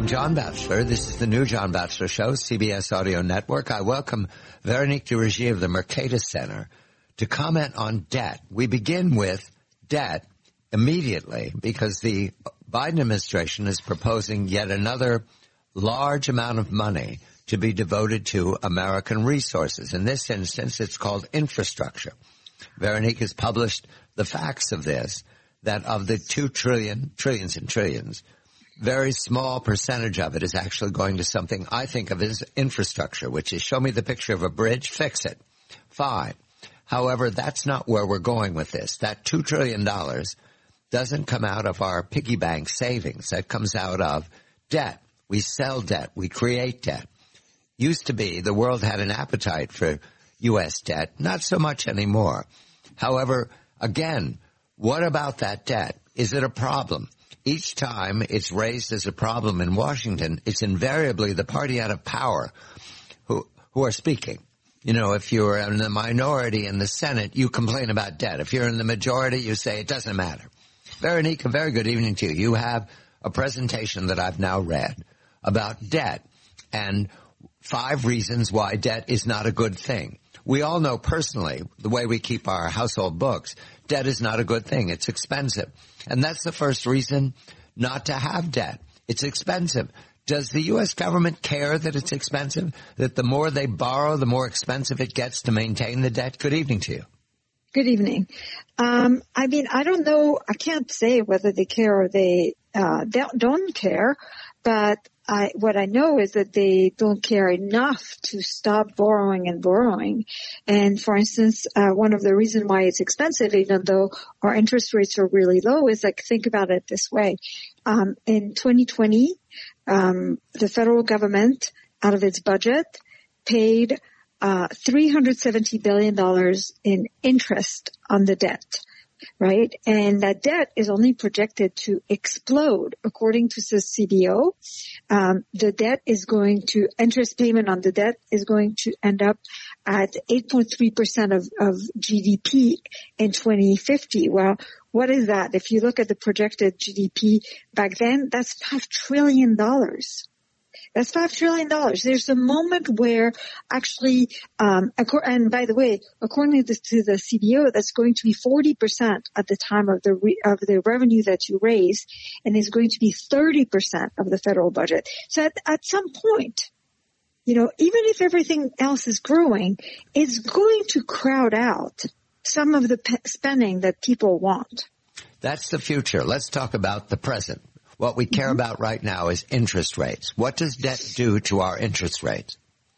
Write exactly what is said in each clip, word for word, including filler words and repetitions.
I'm John Batchelor. This is the new John Batchelor Show, C B S Audio Network. I welcome Veronique Dirigie of the Mercatus Center to comment on debt. We begin with debt immediately because the Biden administration is proposing yet another large amount of money to be devoted to American resources. In this instance, it's called infrastructure. Veronique has published the facts of this, that of the two trillion, trillions and trillions, very small percentage of it is actually going to something I think of as infrastructure, which is show me the picture of a bridge, fix it. Fine. However, that's not where we're going with this. That two trillion dollars doesn't come out of our piggy bank savings. That comes out of debt. We sell debt. We create debt. Used to be the world had an appetite for U S debt. Not so much anymore. However, again, what about that debt? Is it a problem? Each time it's raised as a problem in Washington, it's invariably the party out of power who who are speaking. You know, if you're in the minority in the Senate, you complain about debt. If you're in the majority, you say it doesn't matter. Veronique, a very good evening to you. You have a presentation that I've now read about debt and five reasons why debt is not a good thing. We all know personally, the way we keep our household books, debt is not a good thing. It's expensive. And that's the first reason not to have debt. It's expensive. Does the U S government care that it's expensive? That the more they borrow, the more expensive it gets to maintain the debt? Good evening to you. Good evening. Um, I mean, I don't know. I can't say whether they care or they uh, don't, don't care. But I, what I know is that they don't care enough to stop borrowing and borrowing. And for instance, uh, one of the reasons why it's expensive, even though our interest rates are really low, is like, think about it this way. Um, in twenty twenty, um, the federal government, out of its budget, paid uh, three hundred seventy billion dollars in interest on the debt. Right? And that debt is only projected to explode. According to the C B O, um, the debt is going to, interest payment on the debt is going to end up at eight point three percent of, of G D P in twenty fifty. Well, what is that? If you look at the projected G D P back then, that's five trillion dollars. That's five trillion dollars. There's a moment where actually, um, and by the way, according to the, to the C B O, that's going to be forty percent at the time of the re, of the revenue that you raise, and is going to be thirty percent of the federal budget. So at, at some point, you know, even if everything else is growing, it's going to crowd out some of the pe- spending that people want. That's the future. Let's talk about the present. What we care mm-hmm. about right now is interest rates. What does debt do to our interest rates?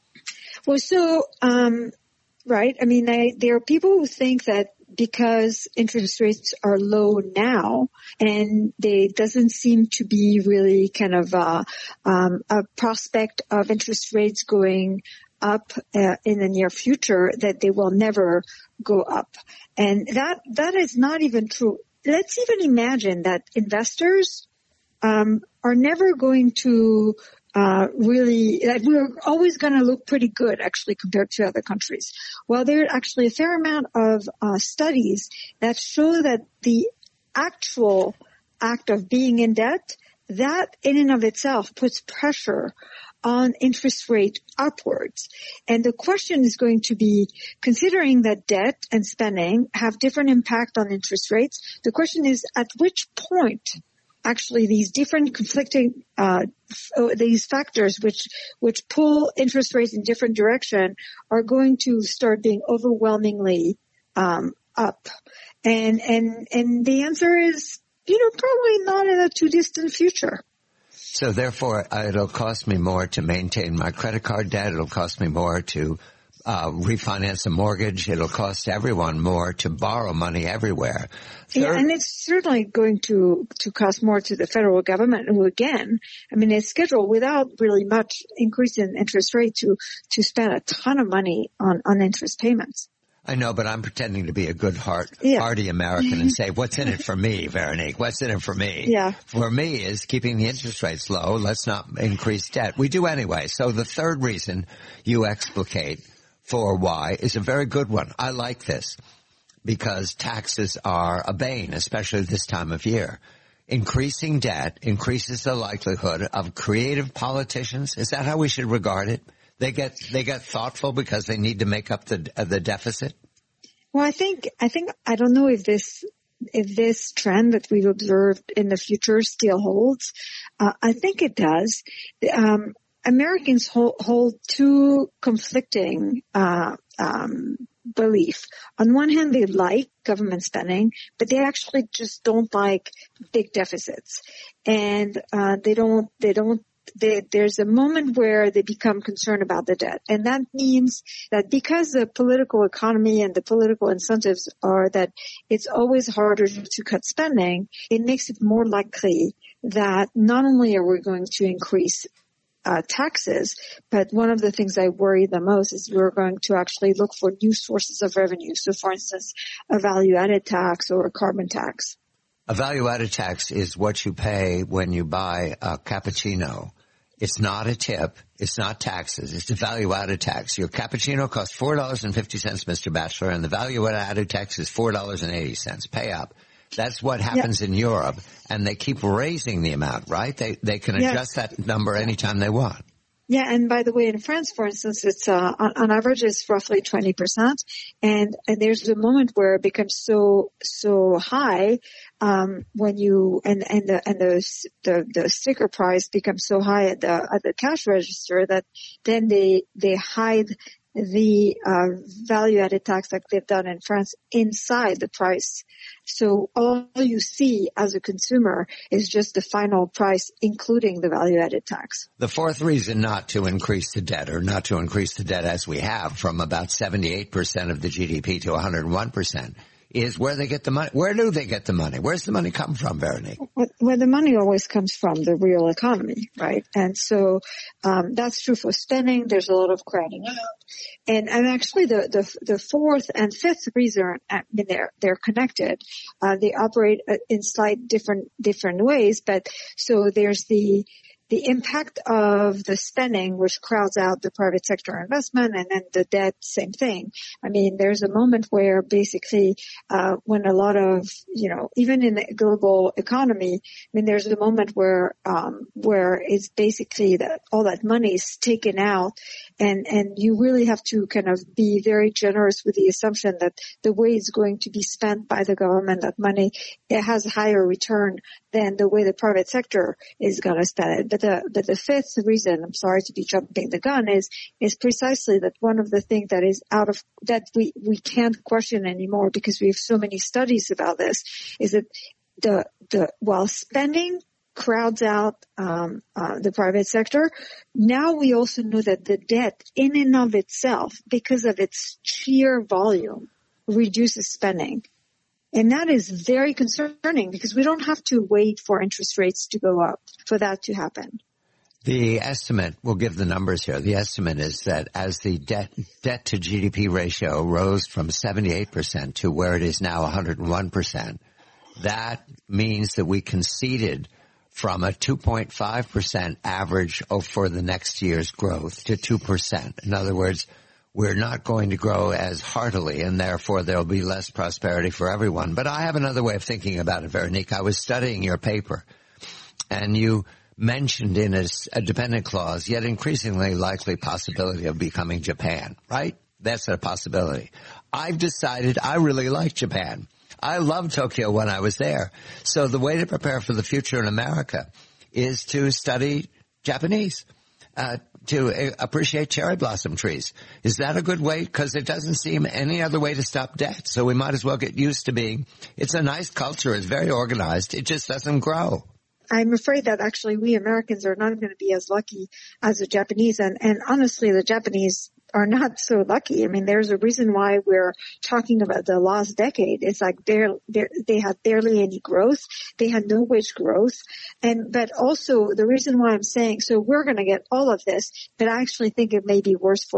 Well, so, um, right. I mean, I, there are people who think that because interest rates are low now and they doesn't seem to be really kind of, uh, um, a prospect of interest rates going up uh, in the near future, that they will never go up. And that, that is not even true. Let's even imagine that investors Um, are never going to uh, really, like, we're always going to look pretty good, actually, compared to other countries. Well, there are actually a fair amount of uh, studies that show that the actual act of being in debt, that in and of itself puts pressure on interest rate upwards. And the question is going to be, considering that debt and spending have different impact on interest rates, the question is, at which point actually these different conflicting, uh, these factors which, which pull interest rates in different direction are going to start being overwhelmingly, um, up. And, and, and the answer is, you know, probably not in a too distant future. So therefore, uh, it'll cost me more to maintain my credit card debt. It'll cost me more to Uh, refinance a mortgage. It'll cost everyone more to borrow money everywhere. Third, yeah, and it's certainly going to, to cost more to the federal government, who again, I mean, is scheduled without really much increase in interest rate to, to spend a ton of money on, on interest payments. I know, but I'm pretending to be a good heart, yeah. hearty American and say, what's in it for me, Veronique? What's in it for me? Yeah. For me is keeping the interest rates low. Let's not increase debt. We do anyway. So the third reason you explicate for why is a very good one. I like this because taxes are a bane, especially this time of year. increasing debt increases the likelihood of creative politicians? Is that how we should regard it? They get they get thoughtful because they need to make up the uh, the deficit? Well, I think I think I don't know if this if this trend that we've observed in the future still holds. Uh, I think it does. Um, Americans hold, hold two conflicting uh, um, belief. On one hand, they like government spending, but they actually just don't like big deficits, and uh, they don't they don't. They, there's a moment where they become concerned about the debt. And that means that because the political economy and the political incentives are that it's always harder to cut spending, it makes it more likely that not only are we going to increase uh, taxes, but one of the things I worry the most is we're going to actually look for new sources of revenue. So, for instance, a value-added tax or a carbon tax. A value-added tax is what you pay when you buy a cappuccino. It's not a tip. It's not taxes. It's a value-added tax. Your cappuccino costs four dollars and fifty cents, Mister Batchelor, and the value-added tax is four dollars and eighty cents. Pay up. That's what happens yep. in Europe, and they keep raising the amount, right? They they can adjust yes. that number anytime they want. Yeah, and by the way, in France, for instance, it's uh, on, on average it's roughly twenty percent, and, and there's a moment where it becomes so so high um, when you and and the and the, the the sticker price becomes so high at the at the cash register that then they they hide the uh, value-added tax like they've done in France inside the price. So all you see as a consumer is just the final price, including the value-added tax. The fourth reason not to increase the debt, or not to increase the debt as we have from about seventy-eight percent of the G D P to one hundred one percent, is where they get the money. Where do they get the money? Where's the money come from, Veronique? Well, the money always comes from the real economy, right? And so um, that's true for spending. There's a lot of crowding out. And, and actually the, the, the fourth and fifth reason, I mean, they're, they're connected. Uh, they operate in slight different, different ways. But so there's the, the impact of the spending, which crowds out the private sector investment, and then the debt, same thing. I mean, there's a moment where basically, uh, when a lot of, you know, even in the global economy, I mean, there's a moment where, um, where it's basically that all that money is taken out, and, and you really have to kind of be very generous with the assumption that the way it's going to be spent by the government, that money, it has a higher return than the way the private sector is going to spend it. But the, but the fifth reason, I'm sorry to be jumping the gun, is, is precisely that one of the things that is out of, that we, we can't question anymore because we have so many studies about this, is that the, the, while spending crowds out, um, uh, the private sector, now we also know that the debt in and of itself, because of its sheer volume, reduces spending. And that is very concerning because we don't have to wait for interest rates to go up for that to happen. The estimate, we'll give the numbers here. The estimate is that as the debt, debt to G D P ratio rose from seventy-eight percent to where it is now one hundred one percent, that means that we conceded from a two point five percent average for the next year's growth to two percent. In other words, we're not going to grow as heartily, and therefore there'll be less prosperity for everyone. But I have another way of thinking about it, Veronique. I was studying your paper, and you mentioned in a, a dependent clause, yet increasingly likely possibility of becoming Japan, right? That's a possibility. I've decided I really like Japan. I loved Tokyo when I was there. So the way to prepare for the future in America is to study Japanese. Uh, to appreciate cherry blossom trees. Is that a good way? Because it doesn't seem any other way to stop debt. So we might as well get used to being, it's a nice culture. It's very organized. It just doesn't grow. I'm afraid that actually we Americans are not going to be as lucky as the Japanese. And, and honestly, the Japanese are not so lucky. I mean, there's a reason why we're talking about the last decade. It's like they're, they're, they had barely any growth. They had no wage growth. And, but also the reason why I'm saying, so we're going to get all of this, but I actually think it may be worse for us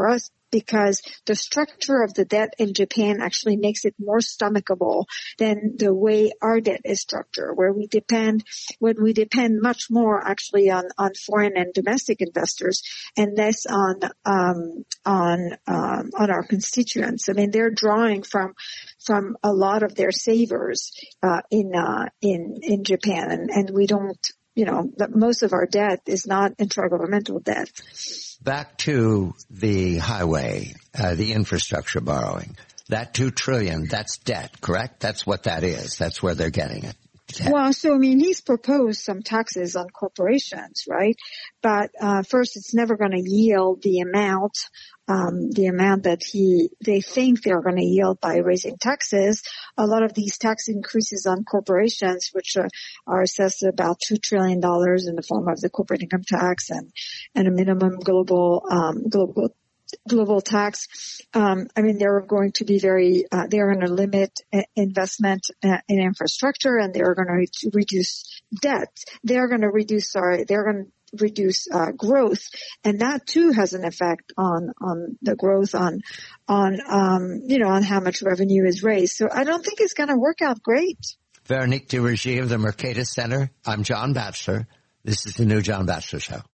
because the structure of the debt in Japan actually makes it more stomachable than the way our debt is structured, where we depend, when we depend much more actually on, on foreign and domestic investors and less on, um, on, um, on our constituents. I mean, they're drawing from, from a lot of their savers, uh, in, uh, in, in Japan, and, and we don't, you know, that most of our debt is not intragovernmental debt. Back to the highway, uh, the infrastructure borrowing. That two trillion, that's debt, correct? That's what that is. That's where they're getting it. Debt. Well, so I mean, he's proposed some taxes on corporations, right? But uh first, it's never going to yield the amount, um the amount that he they think they're going to yield by raising taxes. A lot of these tax increases on corporations, which are, are assessed at about two trillion dollars in the form of the corporate income tax and and a minimum global um global. global tax. Um, I mean, they're going to be very, uh, they're going to limit uh, investment uh, in infrastructure, and they're going to reduce debt. They're going to reduce, sorry, they're going to reduce uh, growth, and that too has an effect on on the growth, on on um, you know, on how much revenue is raised. So I don't think it's going to work out great. Véronique Duverger of the Mercatus Center. I'm John Batchelor. This is the new John Batchelor Show.